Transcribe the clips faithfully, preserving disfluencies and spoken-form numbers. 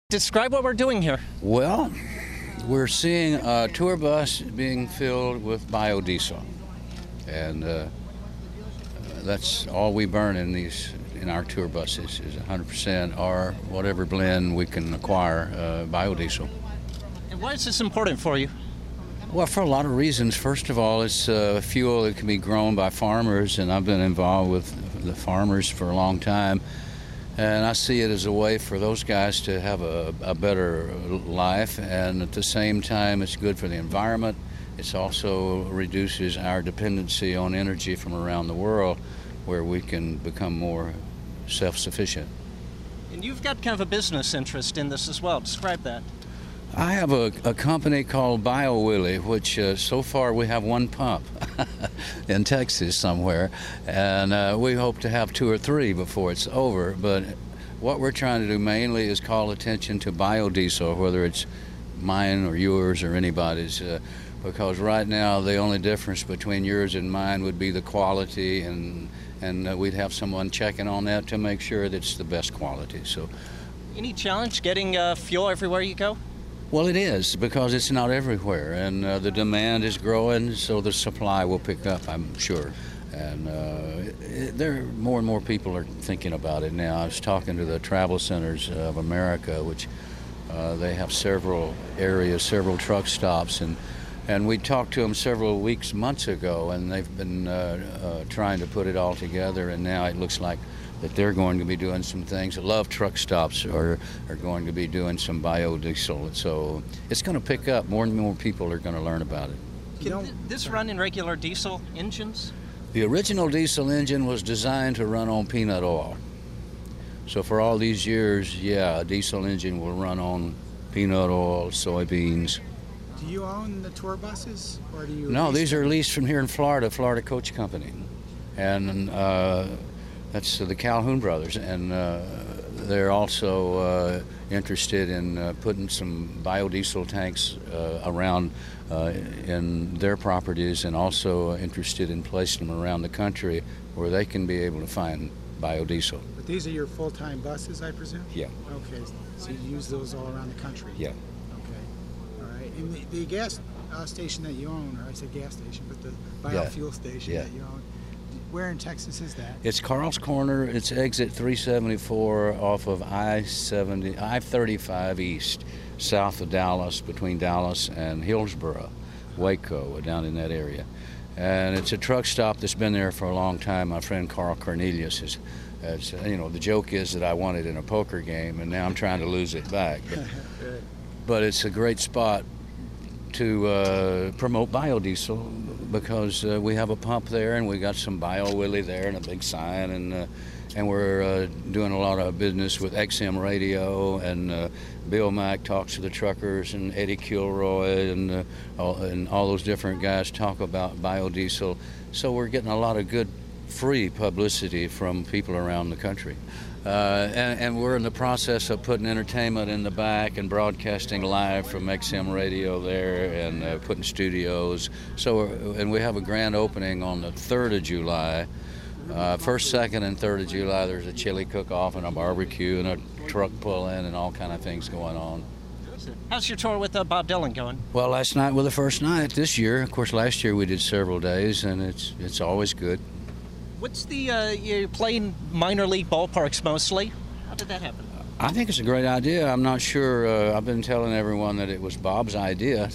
Describe what we're doing here. Well, we're seeing a tour bus being filled with biodiesel, and uh, that's all we burn in these in our tour buses is one hundred percent or whatever blend we can acquire uh, biodiesel. And why is this important for you? Well, for a lot of reasons. First of all, it's uh, fuel that can be grown by farmers, and I've been involved with the farmers for a long time. And I see it as a way for those guys to have a, a better life, and at the same time it's good for the environment. It also reduces our dependency on energy from around the world, where we can become more self-sufficient. And you've got kind of a business interest in this as well. Describe that. I have a, a company called BioWilly, which uh, so far we have one pump in Texas somewhere, and uh, we hope to have two or three before it's over. But what we're trying to do mainly is call attention to biodiesel, whether it's mine or yours or anybody's, uh, because right now the only difference between yours and mine would be the quality, and, and uh, we'd have someone checking on that to make sure that it's the best quality. So, any challenge getting uh, fuel everywhere you go? Well, it is, because it's not everywhere, and uh, the demand is growing, so the supply will pick up, I'm sure. And uh, it, there, more and more people are thinking about it now. I was talking to the Travel Centers of America, which uh, they have several areas, several truck stops, and and we talked to them several weeks, months ago, and they've been uh, uh, trying to put it all together, and now it looks like that they're going to be doing some things. Love truck stops are, are going to be doing some biodiesel. So it's going to pick up. More and more people are going to learn about it. Can th- this run in regular diesel engines? The original diesel engine was designed to run on peanut oil. So for all these years, yeah, a diesel engine will run on peanut oil, soybeans. Do you own the tour buses, or do you? No, lease these them? are leased from here in Florida, Florida Coach Company. And uh, that's the Calhoun brothers, and uh, they're also uh, interested in uh, putting some biodiesel tanks uh, around uh, in their properties, and also interested in placing them around the country where they can be able to find biodiesel. But these are your full-time buses, I presume? Yeah. Okay, so you use those all around the country? Yeah. Okay, all right. And the, the gas uh, station that you own, or I said gas station, but the Yeah. biofuel station Yeah. that you own, where in Texas is that? It's Carl's Corner. It's exit three seventy-four off of I seventy, I thirty-five East, south of Dallas, between Dallas and Hillsboro, Waco, down in that area. And it's a truck stop that's been there for a long time. My friend Carl Cornelius is, it's, you know, the joke is that I won it in a poker game, and now I'm trying to lose it back. But, but it's a great spot to uh, promote biodiesel, because uh, we have a pump there, and we got some BioWilly there and a big sign, and uh, and we're uh, doing a lot of business with X M Radio, and uh, Bill Mack talks to the truckers, and Eddie Kilroy, and uh, all, and all those different guys talk about biodiesel. So we're getting a lot of good free publicity from people around the country. Uh, and, and we're in the process of putting entertainment in the back and broadcasting live from X M Radio there, and uh, putting studios. So, we're, and we have a grand opening on the third of July. Uh, first, second, and third of July, there's a chili cook-off and a barbecue and a truck pull-in and all kind of things going on. How's your tour with uh, Bob Dylan going? Well, last night was the first night this year. Of course, last year we did several days, and it's it's always good. What's the, uh, you're playing minor league ballparks mostly. How did that happen? I think it's a great idea. I'm not sure. Uh, I've been telling everyone that it was Bob's idea,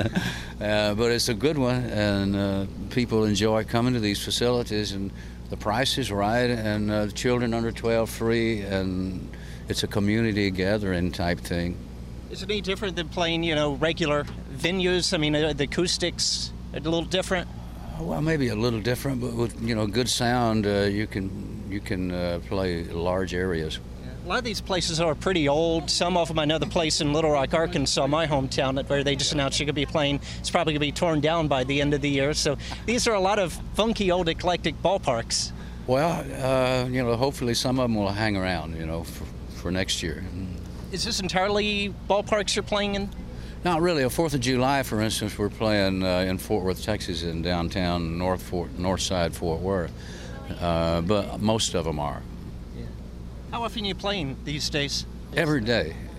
uh, but it's a good one, and uh, people enjoy coming to these facilities, and the price is right, and uh, children under twelve free, and it's a community gathering type thing. Is it any different than playing, you know, regular venues? I mean, uh, the acoustics are a little different? Well, maybe a little different, but with, you know, good sound, uh, you can you can uh, play large areas. A lot of these places are pretty old. Some of them, I know the place in Little Rock, Arkansas, my hometown, where they just announced you're going to be playing, it's probably going to be torn down by the end of the year. So these are a lot of funky, old, eclectic ballparks. Well, uh, you know, hopefully some of them will hang around, you know, for, for next year. Is this entirely ballparks you're playing in? Not really. A Fourth of July, for instance, we're playing uh, in Fort Worth, Texas, in downtown North Fort, North Side Fort Worth, uh, but most of them are. Yeah. How often are you playing these days? Every day.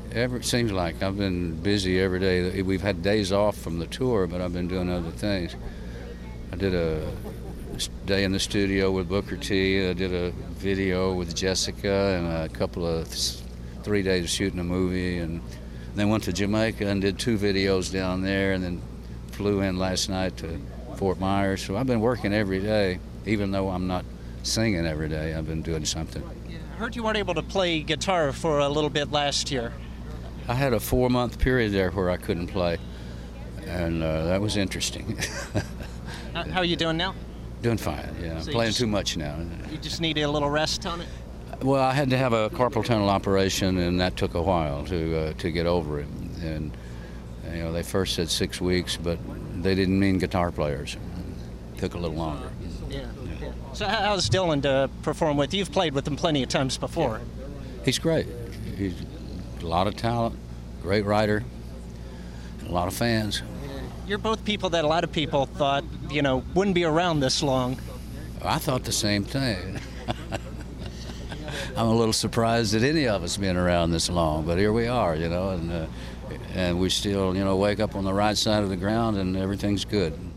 Ever, it seems like I've been busy every day. We've had days off from the tour, but I've been doing other things. I did a day in the studio with Booker T. I did a video with Jessica, and a couple of three days of shooting a movie, and then went to Jamaica and did two videos down there, and then flew in last night to Fort Myers. So I've been working every day, even though I'm not singing every day. I've been doing something. I heard you weren't able to play guitar for a little bit last year. I had a four-month period there where I couldn't play, and uh, that was interesting. How are you doing now? Doing fine, yeah. So I'm playing just, too much now. You just need a little rest on it? Well, I had to have a carpal tunnel operation, and that took a while to uh, to get over it. And, you know, they first said six weeks, but they didn't mean guitar players. It took a little longer. Yeah. yeah. So how's Dylan to perform with? You've played with him plenty of times before. He's great. He's a lot of talent, great writer, a lot of fans. You're both people that a lot of people thought, you know, wouldn't be around this long. I thought the same thing. I'm a little surprised that any of us been around this long, but here we are, you know, and uh, and we still, you know, wake up on the right side of the ground and everything's good.